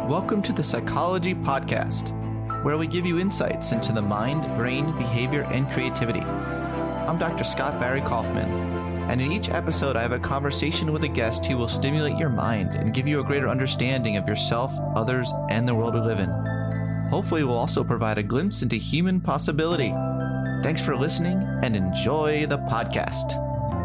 Welcome to the Psychology Podcast, where we give you insights into the mind, brain, behavior, and creativity. I'm Dr. Scott Barry Kaufman, and in each episode I have a conversation with a guest who will stimulate your mind and give you a greater understanding of yourself, others, and the world we live in. Hopefully we'll also provide a glimpse into human possibility. Thanks for listening and enjoy the podcast.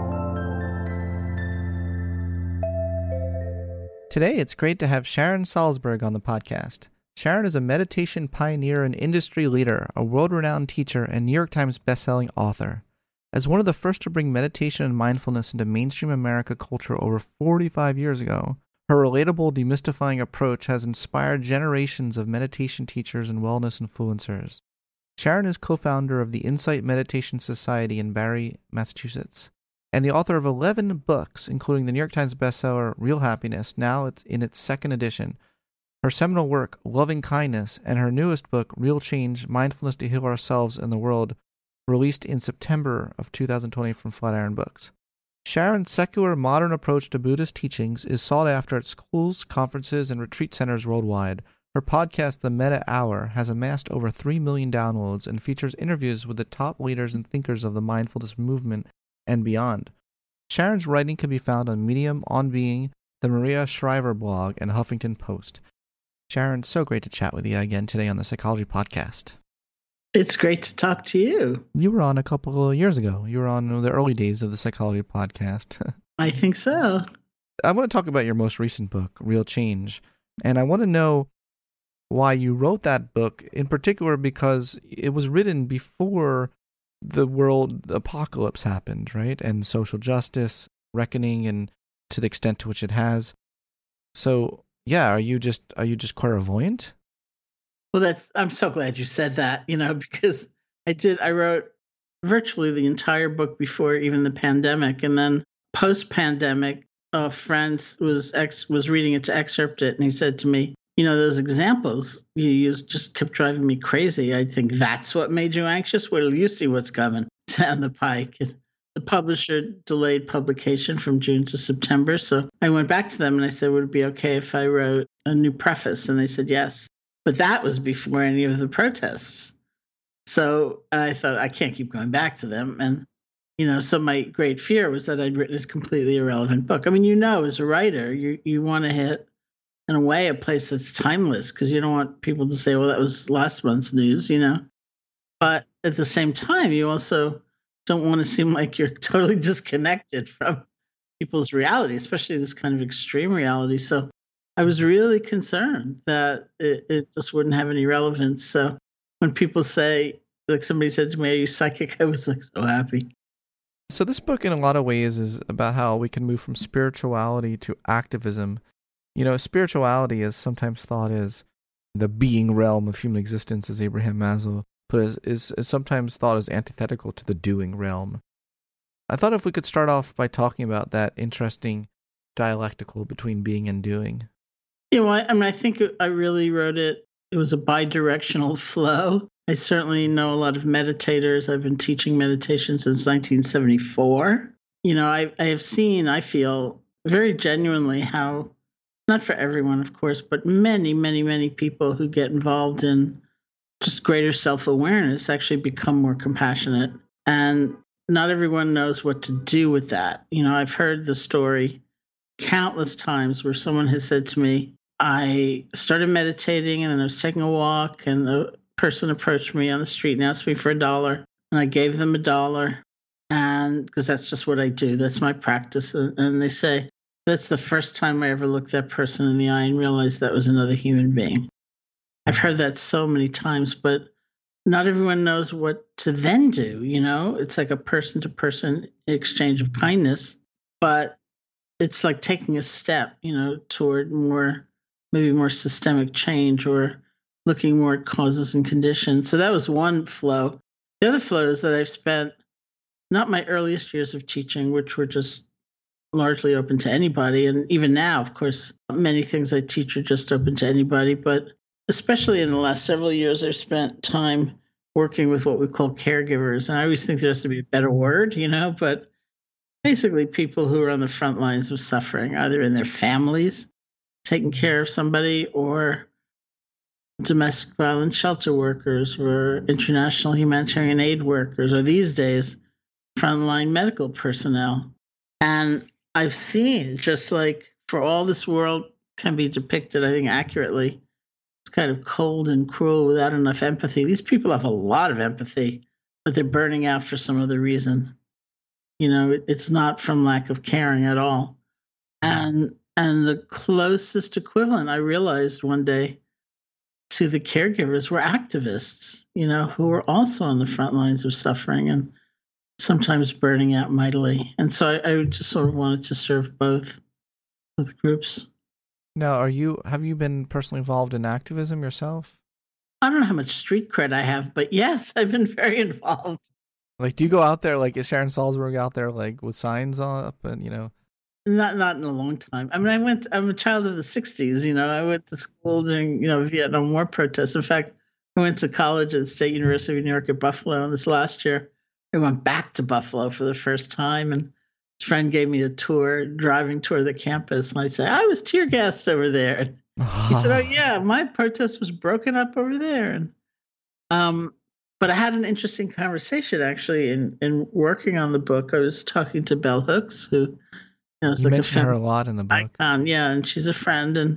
Today, it's great to have Sharon Salzberg on the podcast. Sharon is a meditation pioneer and industry leader, a world-renowned teacher, and New York Times bestselling author. As one of the first to bring meditation and mindfulness into mainstream America culture over 45 years ago, her relatable, demystifying approach has inspired generations of meditation teachers and wellness influencers. Sharon is co-founder of the Insight Meditation Society in Barre, Massachusetts, and the author of 11 books, including the New York Times bestseller Real Happiness, now it's in its second edition, her seminal work Loving Kindness, and her newest book Real Change, Mindfulness to Heal Ourselves and the World, released in September of 2020 from Flatiron Books. Sharon's secular modern approach to Buddhist teachings is sought after at schools, conferences, and retreat centers worldwide. Her podcast, The Metta Hour, has amassed over 3 million downloads and features interviews with the top leaders and thinkers of the mindfulness movement and beyond. Sharon's writing can be found on Medium, On Being, the Maria Shriver blog, and Huffington Post. Sharon, so great to chat with you again today on the Psychology Podcast. It's great to talk to you. You were on a couple of years ago. You were on the early days of the Psychology Podcast. I think so. I want to talk about your most recent book, Real Change, and I want to know why you wrote that book, in particular because it was written before the world apocalypse happened, right? And social justice, reckoning, and to the extent to which it has. So, yeah, are you just clairvoyant? Well, I'm so glad you said that, because I wrote virtually the entire book before even the pandemic. And then post-pandemic, a friend was reading it to excerpt it. And he said to me, those examples you used just kept driving me crazy. I think that's what made you anxious. Well, you see what's coming down the pike. And the publisher delayed publication from June to September. So I went back to them and I said, would it be okay if I wrote a new preface? And they said, yes. But that was before any of the protests. So I thought, I can't keep going back to them. And, so my great fear was that I'd written a completely irrelevant book. I mean, as a writer, you want to hit, in a way, a place that's timeless because you don't want people to say, well, that was last month's news, But at the same time, you also don't want to seem like you're totally disconnected from people's reality, especially this kind of extreme reality. So I was really concerned that it just wouldn't have any relevance. So when people say, like somebody said to me, are you psychic? I was like so happy. So this book in a lot of ways is about how we can move from spirituality to activism. Spirituality is sometimes thought as the being realm of human existence, as Abraham Maslow put it, is sometimes thought as antithetical to the doing realm. I thought if we could start off by talking about that interesting dialectical between being and doing. I think I really wrote it. It was a bi-directional flow. I certainly know a lot of meditators. I've been teaching meditation since 1974. I have seen, I feel very genuinely how, not for everyone, of course, but many, many, many people who get involved in just greater self-awareness actually become more compassionate. And not everyone knows what to do with that. I've heard the story countless times where someone has said to me, I started meditating and then I was taking a walk and the person approached me on the street and asked me for $1. And I gave them $1 and because that's just what I do. That's my practice. And they say, that's the first time I ever looked that person in the eye and realized that was another human being. I've heard that so many times, but not everyone knows what to then do. It's like a person-to-person exchange of kindness, but it's like taking a step, toward maybe more systemic change or looking more at causes and conditions. So that was one flow. The other flow is that I've spent not my earliest years of teaching, which were just largely open to anybody. And even now, of course, many things I teach are just open to anybody. But especially in the last several years, I've spent time working with what we call caregivers. And I always think there has to be a better word, but basically people who are on the front lines of suffering, either in their families, taking care of somebody, or domestic violence shelter workers, or international humanitarian aid workers, or these days, frontline medical personnel. And I've seen, just like for all this world can be depicted, I think, accurately, it's kind of cold and cruel without enough empathy. These people have a lot of empathy, but they're burning out for some other reason. It's not from lack of caring at all. And the closest equivalent I realized one day to the caregivers were activists, who were also on the front lines of suffering and sometimes burning out mightily. And so I just sort of wanted to serve both groups. Now, have you been personally involved in activism yourself? I don't know how much street cred I have, but yes, I've been very involved. Like, do you go out there, like, is Sharon Salzberg out there, like, with signs up and, Not in a long time. I mean, I'm a child of the 60s, I went to school during, Vietnam War protests. In fact, I went to college at the State University of New York at Buffalo, and this last year, I went back to Buffalo for the first time, and his friend gave me a driving tour of the campus, and I said, I was tear gassed over there. And he said, oh, yeah, my protest was broken up over there. And but I had an interesting conversation, actually, in working on the book. I was talking to Bell Hooks, who is you like mention her a lot in the book. Icon, yeah, and she's a friend,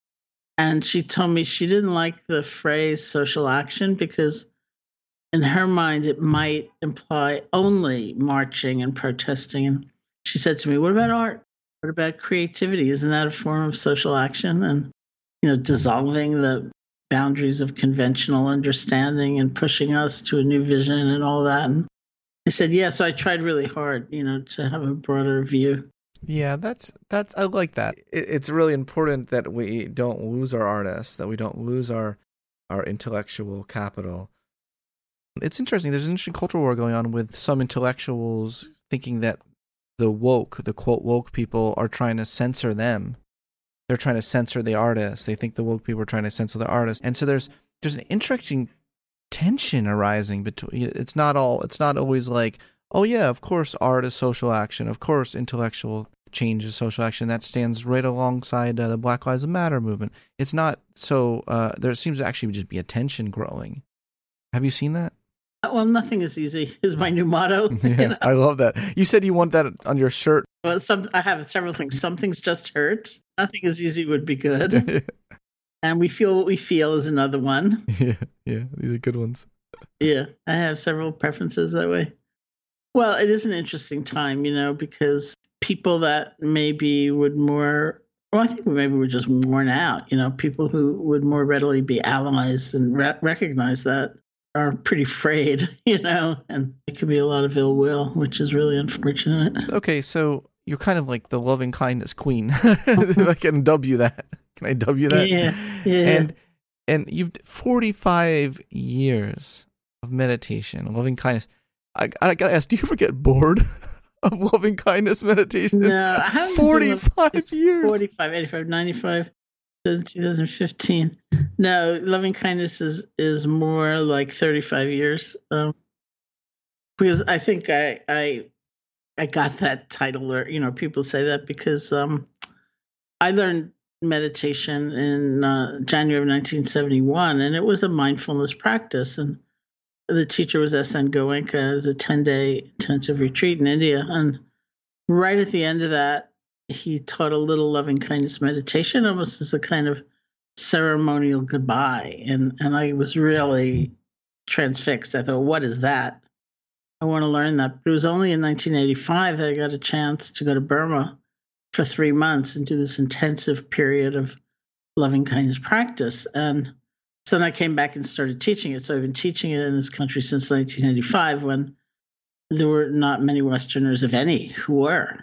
and she told me she didn't like the phrase social action because in her mind it might imply only marching and protesting. And she said to me, what about art? What about creativity? Isn't that a form of social action? And dissolving the boundaries of conventional understanding and pushing us to a new vision and all that. And I said, yeah. So I tried really hard, to have a broader view. Yeah, that's I like that. It's really important that we don't lose our artists, that we don't lose our intellectual capital. It's interesting. There's an interesting cultural war going on with some intellectuals thinking that the quote woke people are trying to censor them. They're trying to censor the artists. They think the woke people are trying to censor the artists. And so there's an interesting tension arising between. It's not always like, oh yeah, of course art is social action. Of course intellectual change is social action. That stands right alongside the Black Lives Matter movement. It's not so. There seems to actually just be a tension growing. Have you seen that? Well, nothing is easy is my new motto. Yeah, I love that. You said you want that on your shirt. Well, I have several things. Some things just hurt. Nothing is easy would be good. And we feel what we feel is another one. Yeah, these are good ones. Yeah, I have several preferences that way. Well, it is an interesting time, because people that maybe I think maybe we're just worn out, people who would more readily be allies and recognize that are pretty frayed, and it could be a lot of ill will, which is really unfortunate. Okay, so you're kind of like the loving kindness queen. If I can dub you that. Can I dub you that? Yeah. And you've 45 years of meditation, loving kindness. I gotta ask, do you ever get bored of loving kindness meditation? No, I haven't. 45 years. 45, 85, 95, 2015. No, loving kindness is more like 35 years. Because I think I got that title, or people say that because I learned meditation in January of 1971, and it was a mindfulness practice. And the teacher was S.N. Goenka. It was a 10-day intensive retreat in India. And right at the end of that, he taught a little loving kindness meditation, almost as a kind of ceremonial goodbye. And I was really transfixed. I thought, what is that? I want to learn that. But it was only in 1985 that I got a chance to go to Burma for 3 months and do this intensive period of loving kindness practice. And so then I came back and started teaching it. So I've been teaching it in this country since 1985, when there were not many Westerners, if any, who were,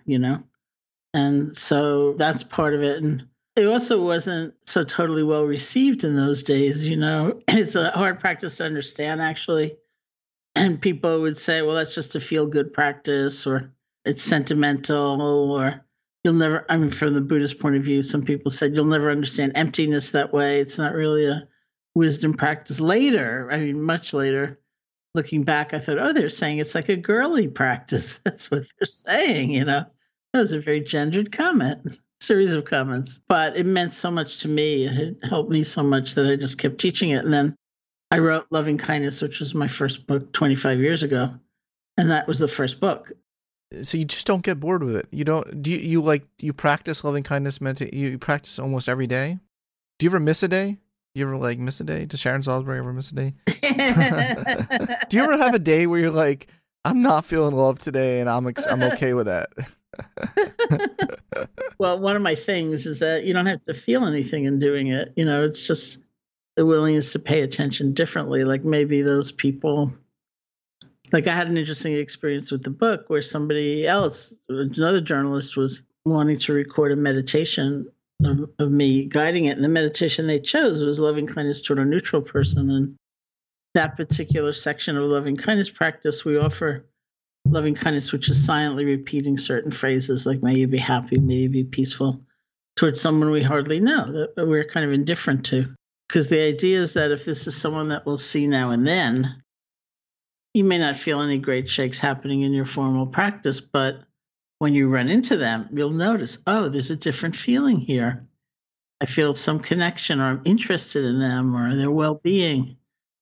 And so that's part of it. And it also wasn't so totally well received in those days, It's a hard practice to understand, actually. And people would say, well, that's just a feel-good practice, or it's sentimental, or you'll never, from the Buddhist point of view, some people said you'll never understand emptiness that way. It's not really a wisdom practice. Later, much later, looking back, I thought, oh, they're saying it's like a girly practice. That's what they're saying, That was a very gendered comment. series of comments. But it meant so much to me. It had helped me so much that I just kept teaching it. And then I wrote Loving Kindness, which was my first book 25 years ago. And that was the first book. So you just don't get bored with it. You don't, you practice loving kindness, you practice almost every day? Do you ever miss a day? You ever like miss a day? Does Sharon Salzberg ever miss a day? Do you ever have a day where you're like, I'm not feeling love today and I'm okay with that? Well, one of my things is that you don't have to feel anything in doing it. It's just the willingness to pay attention differently. Like maybe those people, like I had an interesting experience with the book where somebody else, another journalist, was wanting to record a meditation of me guiding it. And the meditation they chose was loving kindness toward a neutral person. And that particular section of loving kindness practice, we offer loving kindness, which is silently repeating certain phrases like, may you be happy, may you be peaceful, towards someone we hardly know, that we're kind of indifferent to. Because the idea is that if this is someone that we'll see now and then, you may not feel any great shakes happening in your formal practice, but when you run into them, you'll notice, oh, there's a different feeling here. I feel some connection, or I'm interested in them, or their well-being.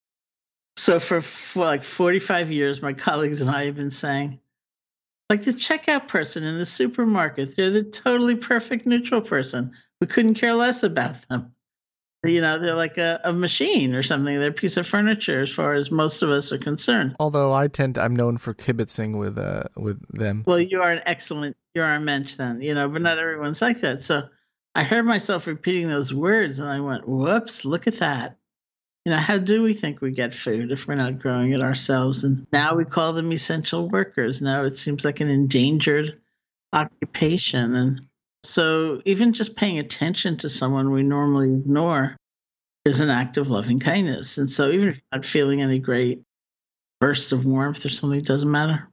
So for like 45 years, my colleagues and I have been saying, like the checkout person in the supermarket, they're the totally perfect neutral person. We couldn't care less about them. They're like a machine or something. They're a piece of furniture as far as most of us are concerned. Although I'm known for kibitzing with them. Well, you're a mensch then, but not everyone's like that. So I heard myself repeating those words and I went, whoops, look at that. How do we think we get food if we're not growing it ourselves? And now we call them essential workers. Now it seems like an endangered occupation. And so even just paying attention to someone we normally ignore is an act of loving kindness. And so even if you're not feeling any great burst of warmth or something, it doesn't matter.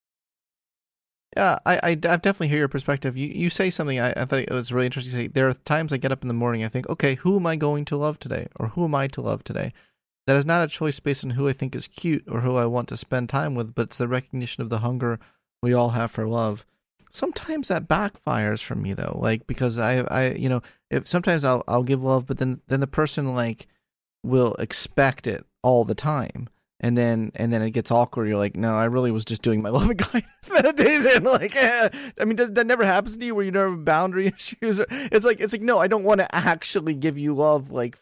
Yeah, I definitely hear your perspective. You say something I thought it was really interesting to say. There are times I get up in the morning, I think, okay, who am I going to love today? Or who am I to love today? That is not a choice based on who I think is cute or who I want to spend time with, but it's the recognition of the hunger we all have for love. Sometimes that backfires for me though, like because if sometimes I'll give love, but then the person like will expect it all the time. And then it gets awkward. You're like, no, I really was just doing my loving kindness meditation. Like, that never happens to you where you don't have boundary issues. It's like, no, I don't want to actually give you love like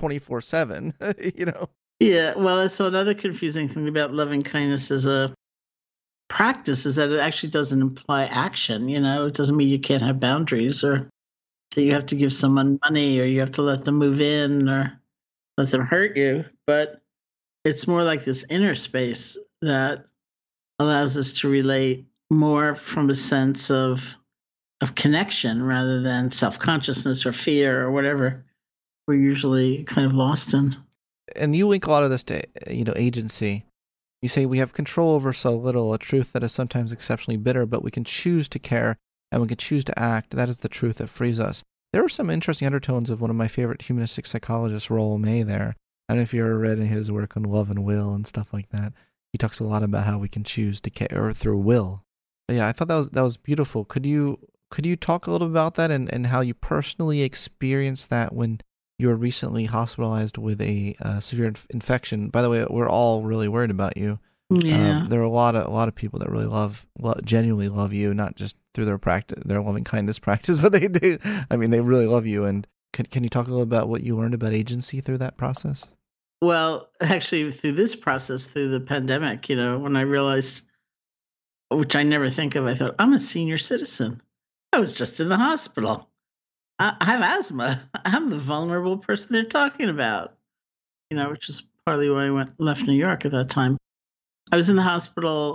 24/7. Yeah, well, it's another confusing thing about loving kindness as a practice is that it actually doesn't imply action. It doesn't mean you can't have boundaries or that you have to give someone money or you have to let them move in or let them hurt you, but it's more like this inner space that allows us to relate more from a sense of connection rather than self-consciousness or fear or whatever we're usually kind of lost in. And you link a lot of this to, agency. You say we have control over so little, a truth that is sometimes exceptionally bitter, but we can choose to care and we can choose to act. That is the truth that frees us. There were some interesting undertones of one of my favorite humanistic psychologists, Rollo May, there. I don't know if you ever read his work on love and will and stuff like that. He talks a lot about how we can choose to care through will. But yeah, I thought that was beautiful. Could you talk a little bit about that and how you personally experienced that when you were recently hospitalized with a severe infection? By the way, we're all really worried about you. Yeah, there are a lot of people that really genuinely love you, not just through their loving kindness practice, but they do. I mean, they really love you. And can you talk a little about what you learned about agency through that process? Well, actually, through this process, through the pandemic, when I realized, which I never think of, I thought, I'm a senior citizen. I was just in the hospital. I have asthma. I'm the vulnerable person they're talking about, which is partly why I left New York at that time. I was in the hospital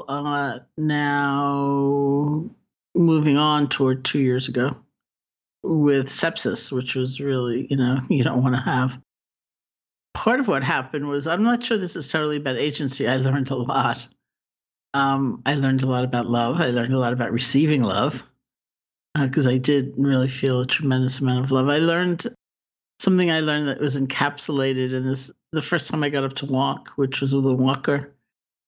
now moving on toward 2 years ago with sepsis, which was really, you don't want to have. Part of what happened was, I'm not sure this is totally about agency. I learned a lot. I learned a lot about love. I learned a lot about receiving love because I did really feel a tremendous amount of love. I learned that was encapsulated in this. The first time I got up to walk, which was with a walker,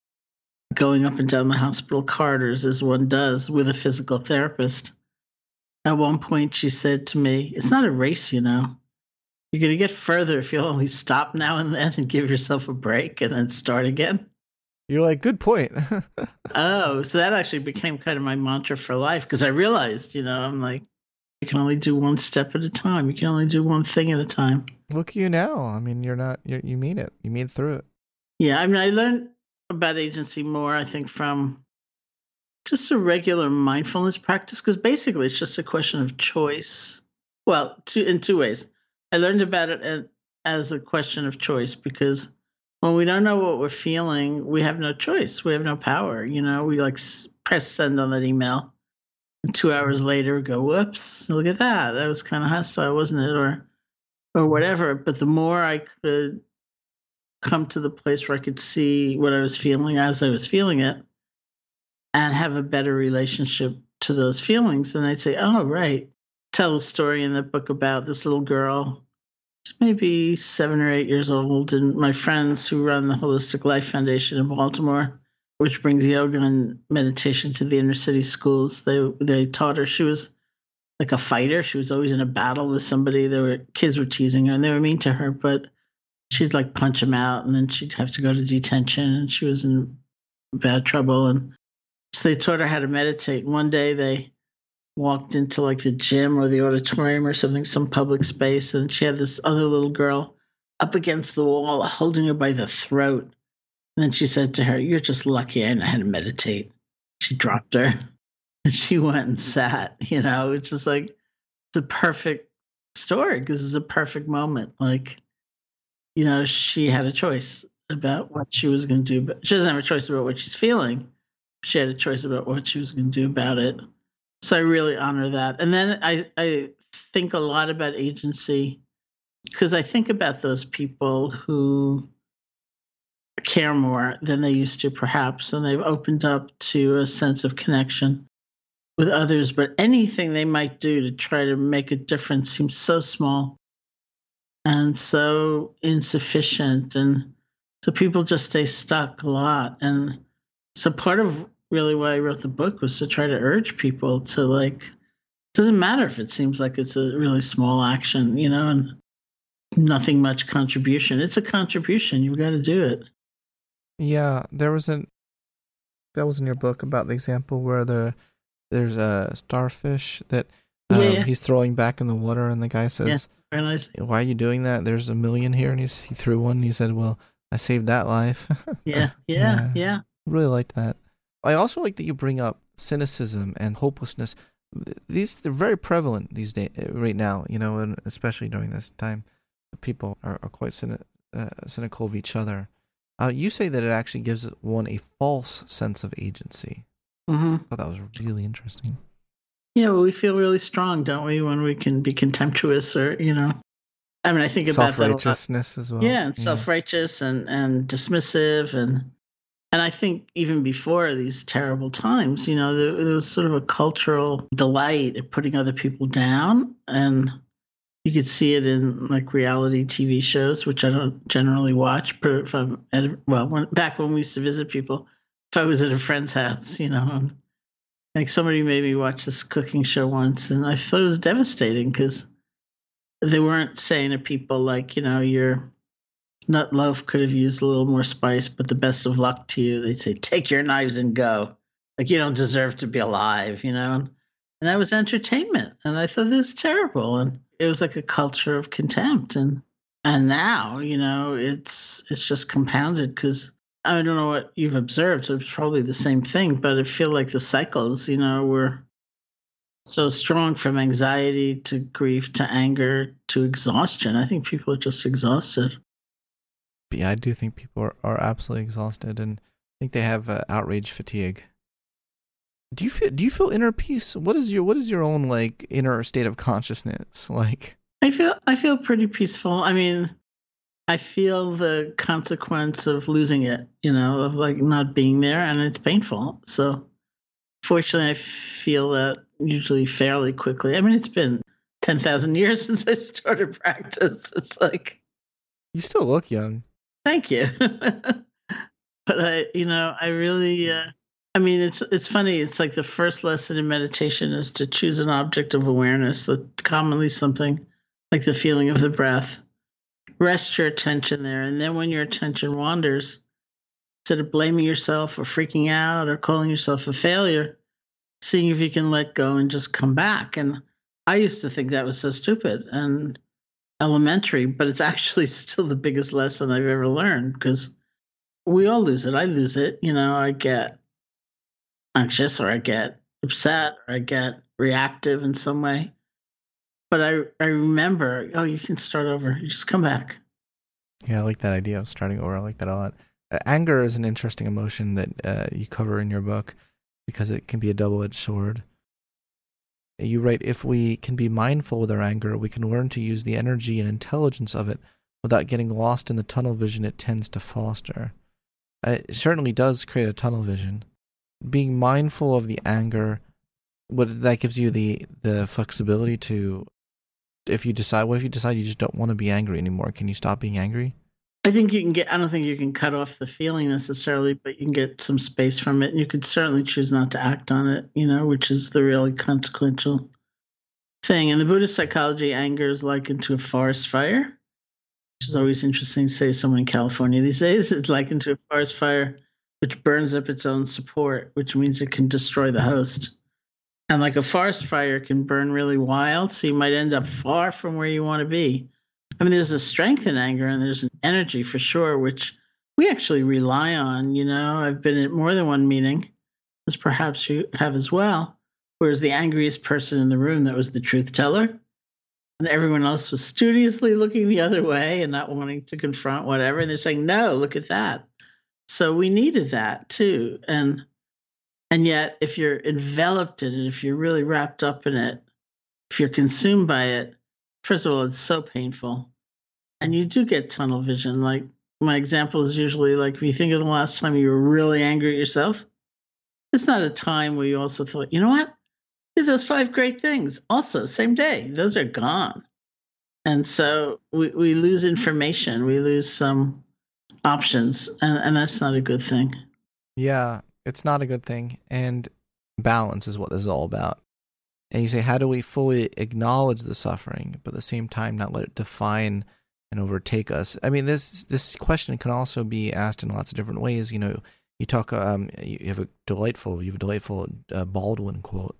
going up and down the hospital corridors as one does with a physical therapist. At one point, she said to me, "It's not a race, you know. You're going to get further if you'll only stop now and then and give yourself a break and then start again." You're like, good point. Oh, so that actually became kind of my mantra for life because I realized, I'm like, you can only do one step at a time. You can only do one thing at a time. Look at you now. I mean, you mean it. You made through it. Yeah, I mean, I learned about agency more, I think, from just a regular mindfulness practice because basically it's just a question of choice. Well, in two ways. I learned about it as a question of choice because when we don't know what we're feeling, we have no choice. We have no power. We like press send on that email. And 2 hours later, go, whoops, look at that. That was kind of hostile, wasn't it? Or whatever. But the more I could come to the place where I could see what I was feeling as I was feeling it and have a better relationship to those feelings, then I'd say, oh, right. Tell a story in the book about this little girl. She's maybe 7 or 8 years old, and my friends who run the Holistic Life Foundation in Baltimore, which brings yoga and meditation to the inner city schools, they taught her. She was like a fighter. She was always in a battle with somebody. Kids were teasing her and they were mean to her, but she'd like punch them out, and then she'd have to go to detention, and she was in bad trouble. And so they taught her how to meditate. One day they walked into like the gym or the auditorium or something, some public space, and she had this other little girl up against the wall holding her by the throat. And then she said to her, "You're just lucky I know how to meditate." She dropped her and she went and sat. It's just like the perfect story because it's a perfect moment. Like, she had a choice about what she was going to do, but she doesn't have a choice about what she's feeling. She had a choice about what she was going to do about it. So I really honor that. And then I think a lot about agency because I think about those people who care more than they used to, perhaps, and they've opened up to a sense of connection with others. But anything they might do to try to make a difference seems so small and so insufficient. And so people just stay stuck a lot. And so part of really why I wrote the book was to try to urge people to it doesn't matter if it seems like it's a really small action, and nothing much contribution. It's a contribution. You've got to do it. Yeah, that was in your book about the example where there's a starfish that he's throwing back in the water, and the guy says, very nice. "Why are you doing that? There's a million here." And he threw one, and he said, "Well, I saved that life." Yeah. I really liked that. I also like that you bring up cynicism and hopelessness. They're very prevalent these days, right now, and especially during this time. People are quite cynical of each other. You say that it actually gives one a false sense of agency. Mm-hmm. I thought that was really interesting. Yeah, well, we feel really strong, don't we, when we can be contemptuous or, I mean, I think about that a lot. Self-righteousness as well. Yeah, and self-righteous and dismissive. And I think even before these terrible times, there was sort of a cultural delight at putting other people down. And you could see it in like reality TV shows, which I don't generally watch. But if I'm back when we used to visit people, if I was at a friend's house, like somebody made me watch this cooking show once, and I thought it was devastating because they weren't saying to people like, your nut loaf could have used a little more spice, but the best of luck to you. They say, take your knives and go. Like, you don't deserve to be alive, And that was entertainment. And I thought this is terrible. And it was like a culture of contempt. And now, it's just compounded because I don't know what you've observed. It's probably the same thing, but I feel like the cycles, were so strong from anxiety to grief to anger to exhaustion. I think people are just exhausted. Yeah, I do think people are absolutely exhausted, and I think they have outrage fatigue. Do you feel inner peace? What is your own like inner state of consciousness like? I feel pretty peaceful. I mean, I feel the consequence of losing it, of like not being there, and it's painful. So fortunately, I feel that usually fairly quickly. I mean, it's been 10,000 years since I started practice. It's like, you still look young. Thank you. But I really, I mean, it's funny. It's like the first lesson in meditation is to choose an object of awareness, that commonly something like the feeling of the breath. Rest your attention there, and then when your attention wanders, instead of blaming yourself or freaking out or calling yourself a failure, seeing if you can let go and just come back. And I used to think that was so stupid and elementary, but it's actually still the biggest lesson I've ever learned because we all lose it. I lose it. I get anxious or I get upset or I get reactive in some way. But I remember, oh, you can start over. You just come back. Yeah, I like that idea of starting over. I like that a lot. Anger is an interesting emotion that you cover in your book because it can be a double-edged sword. You write, if we can be mindful with our anger, we can learn to use the energy and intelligence of it without getting lost in the tunnel vision it tends to foster. It certainly does create a tunnel vision. Being mindful of the anger, that gives you the flexibility to, what if you decide you just don't want to be angry anymore? Can you stop being angry? I don't think you can cut off the feeling necessarily, but you can get some space from it. And you could certainly choose not to act on it, which is the really consequential thing. In the Buddhist psychology, anger is likened to a forest fire, which is always interesting to say to someone in California these days. It's likened to a forest fire, which burns up its own support, which means it can destroy the host. And like a forest fire can burn really wild, so you might end up far from where you want to be. I mean, there's a strength in anger and there's an energy for sure, which we actually rely on. I've been at more than one meeting, as perhaps you have as well, whereas the angriest person in the room, that was the truth teller. And everyone else was studiously looking the other way and not wanting to confront whatever. And they're saying, no, look at that. So we needed that too. And yet, if you're enveloped in it, if you're really wrapped up in it, if you're consumed by it, first of all, it's so painful. And you do get tunnel vision. Like my example is usually like if you think of the last time you were really angry at yourself, it's not a time where you also thought, you know what? Did those 5 great things. Also, same day. Those are gone. And so we lose information. We lose some options. And that's not a good thing. Yeah, it's not a good thing. And balance is what this is all about. And you say, how do we fully acknowledge the suffering, but at the same time not let it define and overtake us? I mean, this question can also be asked in lots of different ways. You talk. You have a delightful Baldwin quote.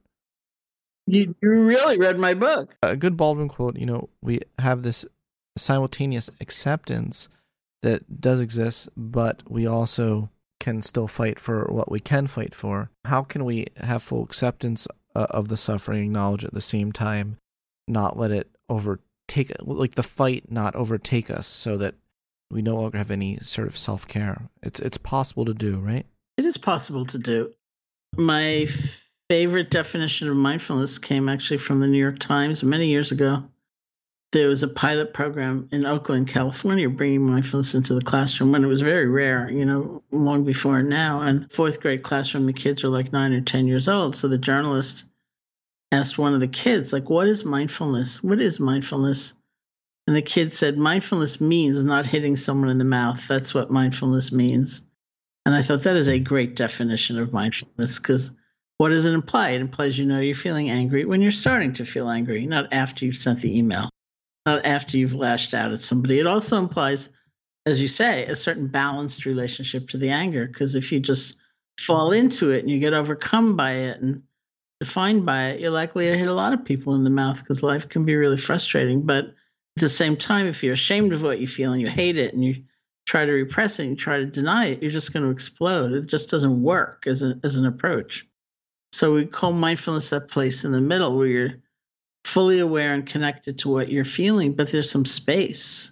You really read my book. A good Baldwin quote. We have this simultaneous acceptance that does exist, but we also can still fight for what we can fight for. How can we have full acceptance of the suffering, acknowledge it at the same time, not let it overtake, like the fight not overtake us, so that we no longer have any sort of self-care? It's possible to do, right? It is possible to do. My favorite definition of mindfulness came actually from the New York Times many years ago. There was a pilot program in Oakland, California, bringing mindfulness into the classroom when it was very rare, long before now. And 4th grade classroom, the kids are like 9 or 10 years old. So the journalist asked one of the kids, like, what is mindfulness? What is mindfulness? And the kid said, mindfulness means not hitting someone in the mouth. That's what mindfulness means. And I thought that is a great definition of mindfulness, because what does it imply? It implies you're feeling angry when you're starting to feel angry, not after you've sent the email, not after you've lashed out at somebody. It also implies, as you say, a certain balanced relationship to the anger, because if you just fall into it and you get overcome by it and defined by it, you're likely to hit a lot of people in the mouth, because life can be really frustrating. But at the same time, if you're ashamed of what you feel and you hate it and you try to repress it and you try to deny it, you're just going to explode. It just doesn't work as an approach. So we call mindfulness that place in the middle where you're fully aware and connected to what you're feeling, but there's some space.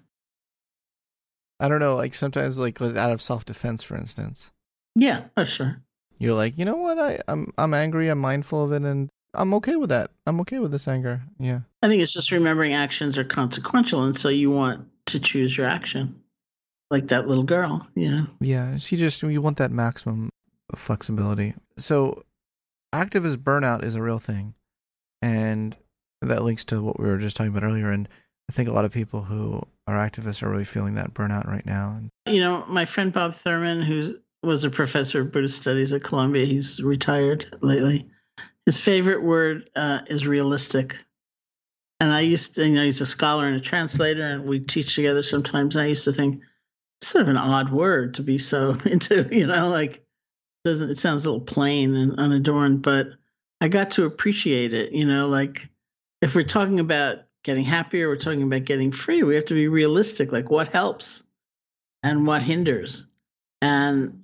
I don't know, like sometimes, like out of self-defense, for instance. Yeah, oh, sure. You're like, you know what? I'm angry. I'm mindful of it, and I'm okay with that. I'm okay with this anger. Yeah. I think it's just remembering actions are consequential, and so you want to choose your action, like that little girl. Yeah. You want that maximum flexibility. So, activist burnout is a real thing, and that links to what we were just talking about earlier. And I think a lot of people who are activists are really feeling that burnout right now. My friend Bob Thurman, who was a professor of Buddhist studies at Columbia. He's retired lately. His favorite word is realistic. And I used to, he's a scholar and a translator, and we teach together sometimes. And I used to think it's sort of an odd word to be so into, like it sounds a little plain and unadorned, but I got to appreciate it, like if we're talking about getting happier, we're talking about getting free, we have to be realistic, like what helps and what hinders. And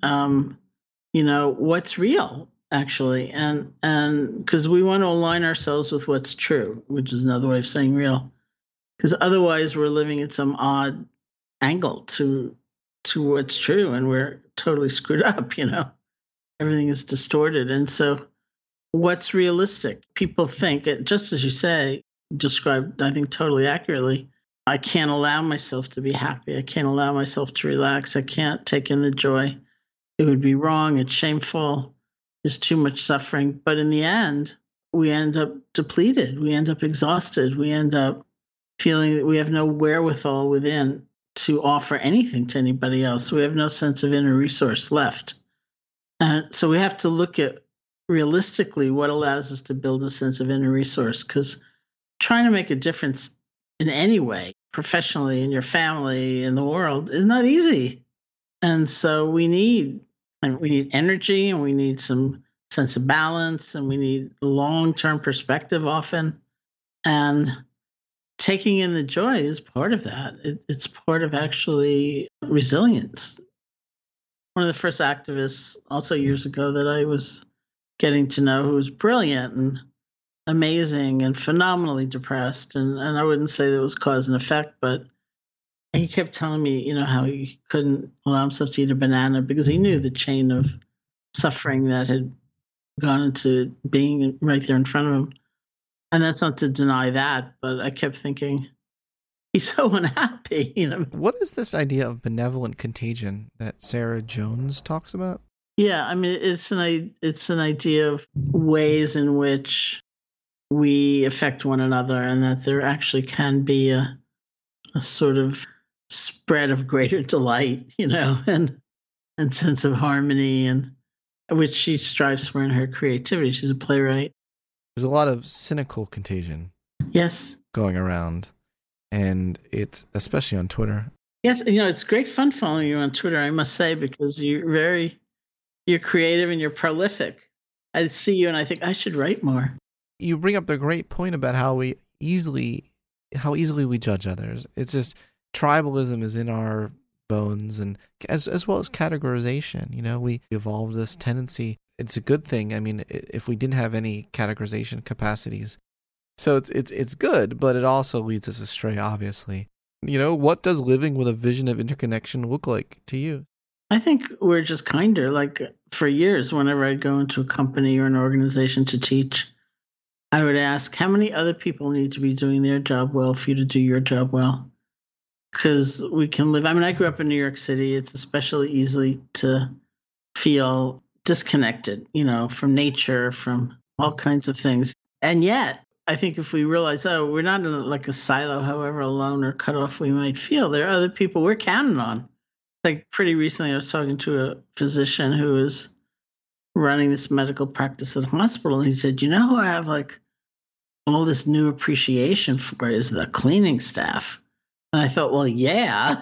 what's real actually, and because we want to align ourselves with what's true, which is another way of saying real, because otherwise we're living at some odd angle to what's true, and we're totally screwed up. Everything is distorted. And so what's realistic? People think, just as you say, described, I think, totally accurately, I can't allow myself to be happy. I can't allow myself to relax. I can't take in the joy. It would be wrong. It's shameful. There's too much suffering. But in the end, we end up depleted. We end up exhausted. We end up feeling that we have no wherewithal within to offer anything to anybody else. We have no sense of inner resource left. And so we have to look at realistically what allows us to build a sense of inner resource, because trying to make a difference in any way, professionally, in your family, in the world, is not easy. And so we need energy, and we need some sense of balance, and we need long-term perspective often. And taking in the joy is part of that. It's part of actually resilience. One of the first activists also years ago that I was getting to know, who was brilliant and amazing and phenomenally depressed. And I wouldn't say that was cause and effect, but he kept telling me, how he couldn't allow himself to eat a banana because he knew the chain of suffering that had gone into being right there in front of him. And that's not to deny that, but I kept thinking, he's so unhappy, What is this idea of benevolent contagion that Sarah Jones talks about? Yeah, I mean, it's an idea of ways in which we affect one another, and that there actually can be a sort of spread of greater delight, and sense of harmony, and which she strives for in her creativity. She's a playwright. There's a lot of cynical contagion. Yes. Going around, and it's especially on Twitter. Yes, it's great fun following you on Twitter, I must say, because you're creative and you're prolific. I see you and I think I should write more. You bring up the great point about how easily we judge others. It's just tribalism is in our bones, and as well as categorization. We evolved this tendency. It's a good thing. I mean, if we didn't have any categorization capacities, so it's good, but it also leads us astray. Obviously, what does living with a vision of interconnection look like to you? I think we're just kinder. Like for years, whenever I'd go into a company or an organization to teach, I would ask, how many other people need to be doing their job well for you to do your job well? Because we can live. I mean, I grew up in New York City. It's especially easy to feel disconnected, from nature, from all kinds of things. And yet, I think if we realize, we're not in like a silo, however alone or cut off we might feel, there are other people we're counting on. Like pretty recently, I was talking to a physician who was running this medical practice at a hospital, and he said, who I have like all this new appreciation for is the cleaning staff. And I thought, well, yeah,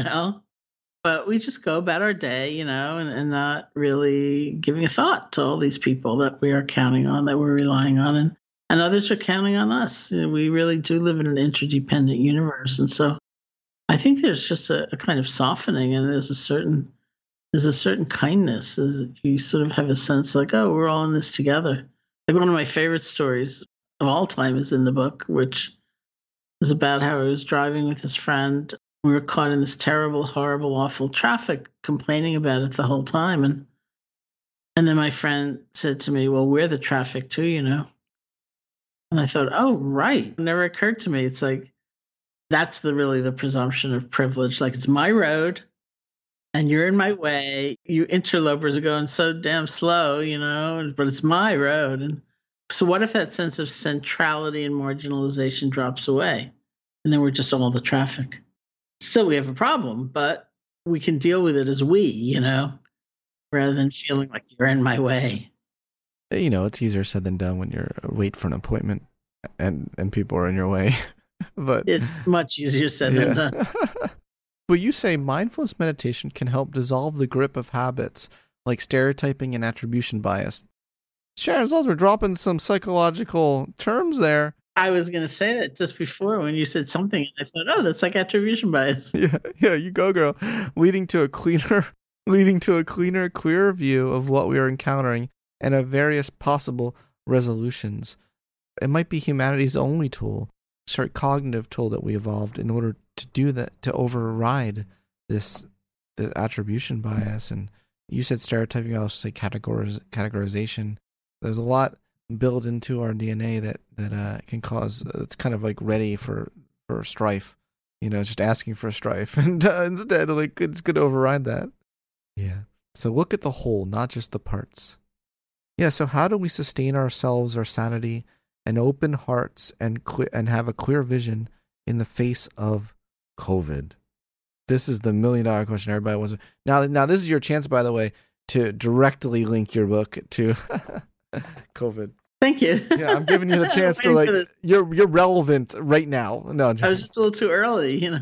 but we just go about our day, and not really giving a thought to all these people that we are counting on, that we're relying on, and others are counting on us. We really do live in an interdependent universe. And so I think there's just a kind of softening, and there's a certain kindness. You sort of have a sense like, we're all in this together. Like one of my favorite stories of all time is in the book, which is about how he was driving with his friend. We were caught in this terrible, horrible, awful traffic, complaining about it the whole time. And then my friend said to me, well, we're the traffic too, And I thought, oh, right. It never occurred to me. It's like, that's really the presumption of privilege. Like, it's my road and you're in my way. You interlopers are going so damn slow, but it's my road. And so what if that sense of centrality and marginalization drops away? And then we're just all the traffic. Still, we have a problem, but we can deal with it as we, rather than feeling like you're in my way. It's easier said than done when you're wait for an appointment and people are in your way. But It's much easier said than yeah. done. But you say mindfulness meditation can help dissolve the grip of habits like stereotyping and attribution bias. Sharon Salzberg, we're dropping some psychological terms there. I was going to say that just before when you said something, and I thought, oh, that's like attribution bias. Yeah, you go, girl. Leading to a cleaner, clearer view of what we are encountering and of various possible resolutions. It might be humanity's only tool, cognitive tool that we evolved in order to do that, to override the attribution bias. And you said stereotyping, I'll say categorization. There's a lot built into our DNA that can cause, it's kind of like ready for strife, just asking for strife. And instead, like, it's good to override that. Yeah. So look at the whole, not just the parts. Yeah, so how do we sustain ourselves, our sanity, and open hearts and have a clear vision in the face of COVID? This is the $1 million question everybody wants. Now this is your chance, by the way, to directly link your book to COVID. Thank you. Yeah, I'm giving you the chance to you're relevant right now. No, I was just a little too early,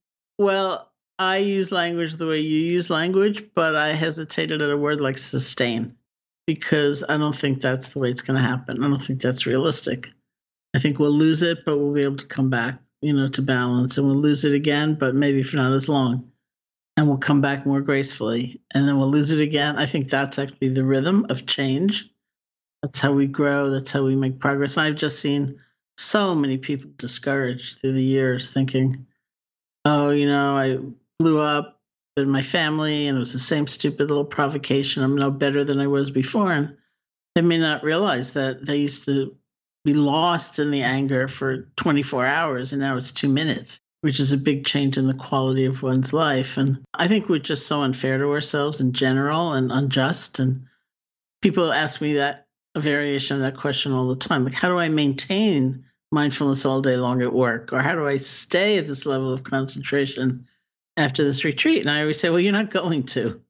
Well, I use language the way you use language, but I hesitated at a word like sustain because I don't think that's the way it's going to happen. I don't think that's realistic. I think we'll lose it, but we'll be able to come back, to balance, and we'll lose it again, but maybe for not as long. And we'll come back more gracefully, and then we'll lose it again. I think that's actually the rhythm of change. That's how we grow. That's how we make progress. And I've just seen so many people discouraged through the years thinking, oh, I blew up in my family and it was the same stupid little provocation. I'm no better than I was before. And they may not realize that they used to be lost in the anger for 24 hours and now it's 2 minutes, which is a big change in the quality of one's life. And I think we're just so unfair to ourselves in general and unjust. And people ask me that, a variation of that question all the time. Like, how do I maintain mindfulness all day long at work? Or how do I stay at this level of concentration after this retreat? And I always say, well, you're not going to.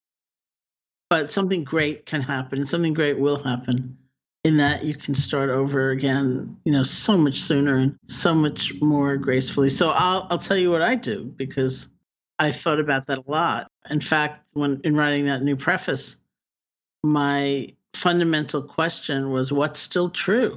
But something great can happen, and something great will happen in that you can start over again, so much sooner and so much more gracefully. So I'll tell you what I do, because I thought about that a lot. In fact, when in writing that new preface, my fundamental question was, what's still true?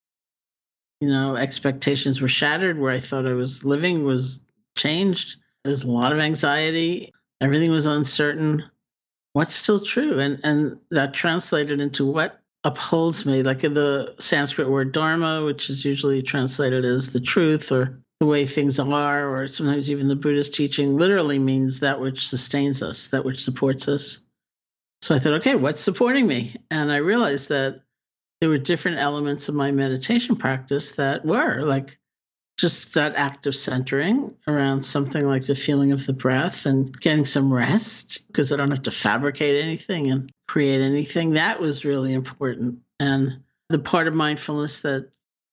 Expectations were shattered. Where I thought I was living was changed. There's a lot of anxiety. Everything was uncertain. What's still true? And that translated into what upholds me, like in the Sanskrit word dharma, which is usually translated as the truth or the way things are, or sometimes even the Buddhist teaching literally means that which sustains us, that which supports us. So I thought, okay, what's supporting me? And I realized that there were different elements of my meditation practice that were like just that act of centering around something like the feeling of the breath and getting some rest, because I don't have to fabricate anything and create anything. That was really important. And the part of mindfulness that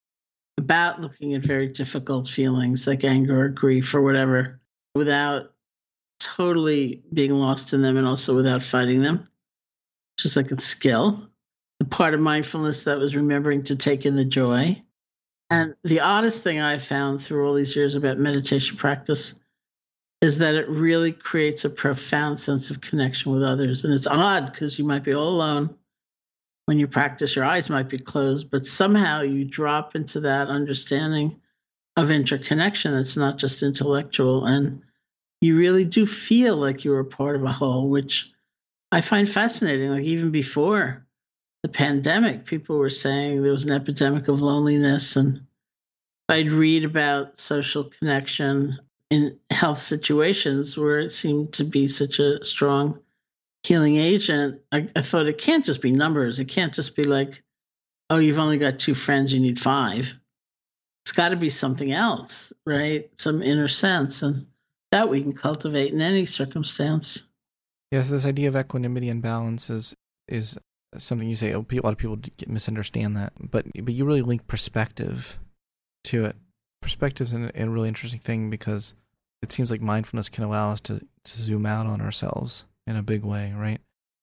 about looking at very difficult feelings like anger or grief or whatever, without totally being lost in them and also without fighting them, just like a skill. The part of mindfulness that was remembering to take in the joy. And the oddest thing I've found through all these years about meditation practice is that it really creates a profound sense of connection with others. And it's odd because you might be all alone when you practice, your eyes might be closed, but somehow you drop into that understanding of interconnection that's not just intellectual. And you really do feel like you're a part of a whole, which I find fascinating. Like even before the pandemic, people were saying there was an epidemic of loneliness. And I'd read about social connection in health situations where it seemed to be such a strong healing agent. I thought it can't just be numbers. It can't just be like, oh, you've only got 2 friends, you need 5. It's got to be something else, right? Some inner sense. And that we can cultivate in any circumstance. Yes, this idea of equanimity and balance is something you say. A lot of people misunderstand that, but you really link perspective to it. Perspective's a really interesting thing because it seems like mindfulness can allow us to zoom out on ourselves in a big way, right?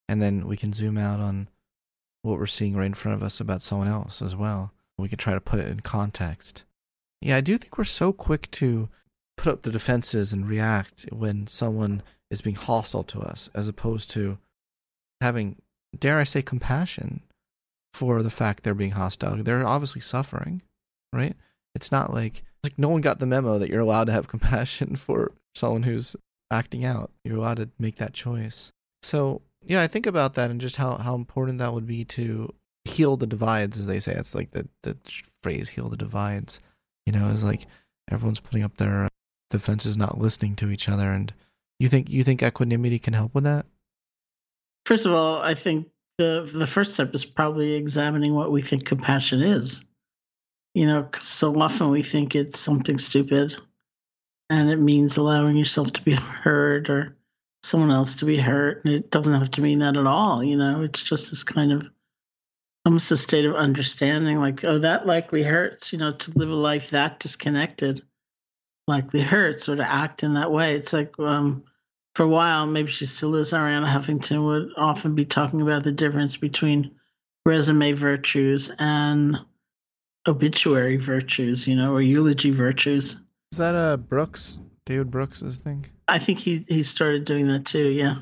And then we can zoom out on what we're seeing right in front of us about someone else as well. We can try to put it in context. Yeah, I do think we're so quick to put up the defenses and react when someone is being hostile to us, as opposed to having, dare I say, compassion for the fact they're being hostile. They're obviously suffering, right? It's not like no one got the memo that you're allowed to have compassion for someone who's acting out. You're allowed to make that choice. So, yeah, I think about that and just how important that would be to heal the divides, as they say. It's like the phrase, heal the divides. You know, it's like everyone's putting up their defenses, not listening to each other. And you think equanimity can help with that? First of all, I think the first step is probably examining what we think compassion is. You know, 'cause so often we think it's something stupid, and it means allowing yourself to be heard or someone else to be hurt. And it doesn't have to mean that at all. You know, it's just this kind of almost a state of understanding, like, oh, that likely hurts. You know, to live a life that disconnected likely hurts, or to act in that way. It's like, for a while, maybe she still is, Arianna Huffington would often be talking about the difference between resume virtues and obituary virtues, you know, or eulogy virtues. Is that Brooks, David Brooks' thing? I think he started doing that too, yeah.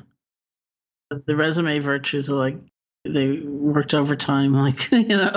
But the resume virtues are like, they worked overtime, like,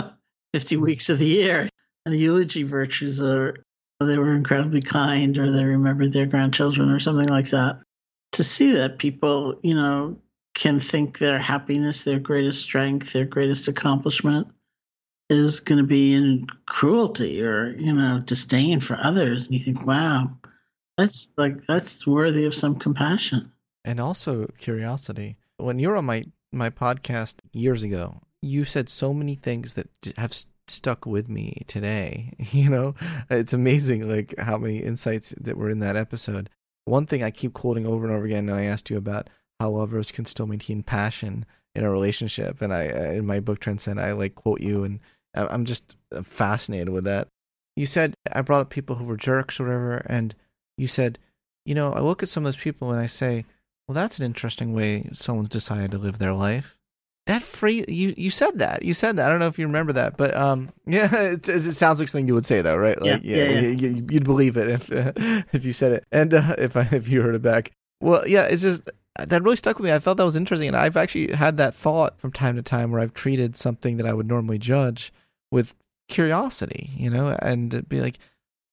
50 weeks of the year. And the eulogy virtues are, they were incredibly kind, or they remembered their grandchildren or something like that. To see that people, can think their happiness, their greatest strength, their greatest accomplishment is going to be in cruelty or, disdain for others. And you think, wow, that's worthy of some compassion. And also curiosity. When you were on my podcast years ago, you said so many things that have stuck with me today. It's amazing, like, how many insights that were in that episode. One thing I keep quoting over and over again, and I asked you about how lovers can still maintain passion in a relationship. And I, in my book Transcend, I quote you, and I'm just fascinated with that. You said, I brought up people who were jerks or whatever, and you said, I look at some of those people and I say, well, that's an interesting way someone's decided to live their life. That phrase, you said that. You said that. I don't know if you remember that, but yeah, it sounds like something you would say, though, right? Like, yeah. You'd believe it if you said it, and if you heard it back. Well, yeah, it's just that really stuck with me. I thought that was interesting, and I've actually had that thought from time to time where I've treated something that I would normally judge with curiosity, and be like,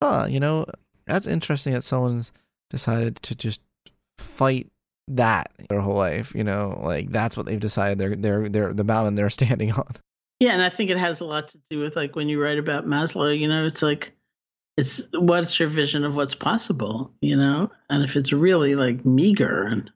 that's interesting that someone's decided to just fight that their whole life, like that's what they've decided they're the mountain they're standing on. Yeah, and I think it has a lot to do with, like, when you write about Maslow, it's like, it's what's your vision of what's possible, and if it's really like meager and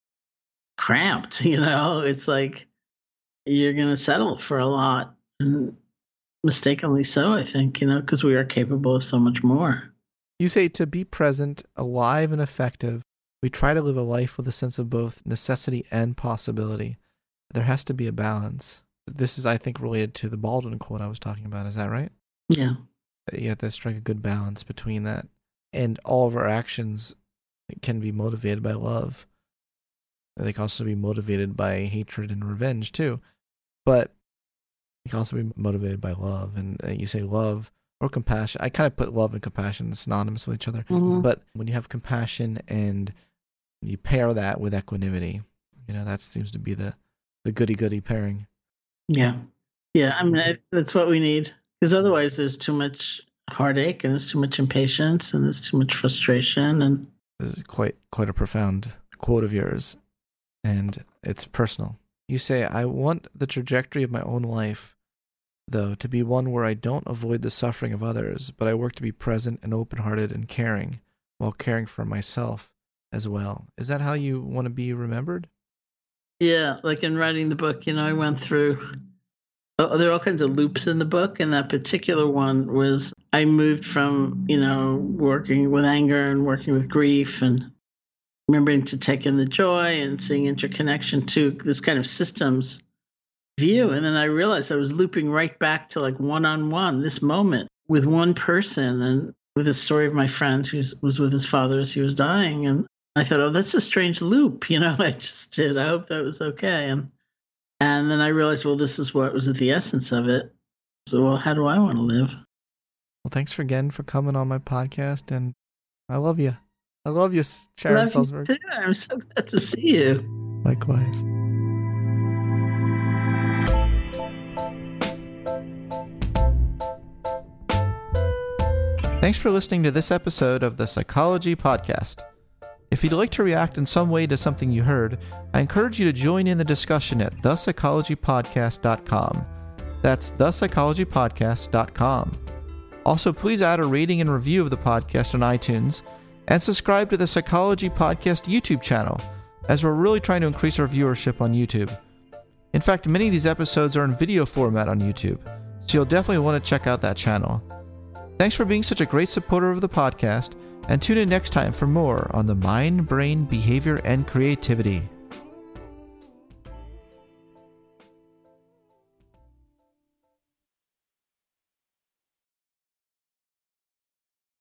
cramped, it's like you're going to settle for a lot, and mistakenly so, I think, because we are capable of so much more. You say, to be present, alive, and effective, we try to live a life with a sense of both necessity and possibility. There has to be a balance. This is, I think, related to the Baldwin quote I was talking about. Is that right? Yeah. You have to strike a good balance between that. And all of our actions can be motivated by love. They can also be motivated by hatred and revenge, too. But they can also be motivated by love. And you say love or compassion. I kind of put love and compassion synonymous with each other. Mm-hmm. But when you have compassion and you pair that with equanimity, that seems to be the goody-goody pairing. Yeah. Yeah, I mean, that's what we need. Because otherwise there's too much heartache, and there's too much impatience, and there's too much frustration. And this is quite a profound quote of yours, and it's personal. You say, I want the trajectory of my own life, though, to be one where I don't avoid the suffering of others, but I work to be present and open-hearted and caring, while caring for myself as well. Is that how you want to be remembered? Yeah, like in writing the book, I went through, there are all kinds of loops in the book, and that particular one was, I moved from, working with anger and working with grief and remembering to take in the joy and seeing interconnection to this kind of systems view. And then I realized I was looping right back to, like, one-on-one, this moment with one person, and with the story of my friend who was with his father as he was dying. And I thought, oh, that's a strange loop. I just did. I hope that was okay. And And then I realized, well, this is what was at the essence of it. So, well, how do I want to live? Well, thanks again for coming on my podcast, and I love you. I love you, Sharon Salzberg. Too. I'm so glad to see you. Likewise. Thanks for listening to this episode of the Psychology Podcast. If you'd like to react in some way to something you heard, I encourage you to join in the discussion at thepsychologypodcast.com. That's thepsychologypodcast.com. Also, please add a rating and review of the podcast on iTunes, and subscribe to the Psychology Podcast YouTube channel, as we're really trying to increase our viewership on YouTube. In fact, many of these episodes are in video format on YouTube, so you'll definitely want to check out that channel. Thanks for being such a great supporter of the podcast, and tune in next time for more on the mind, brain, behavior, and creativity.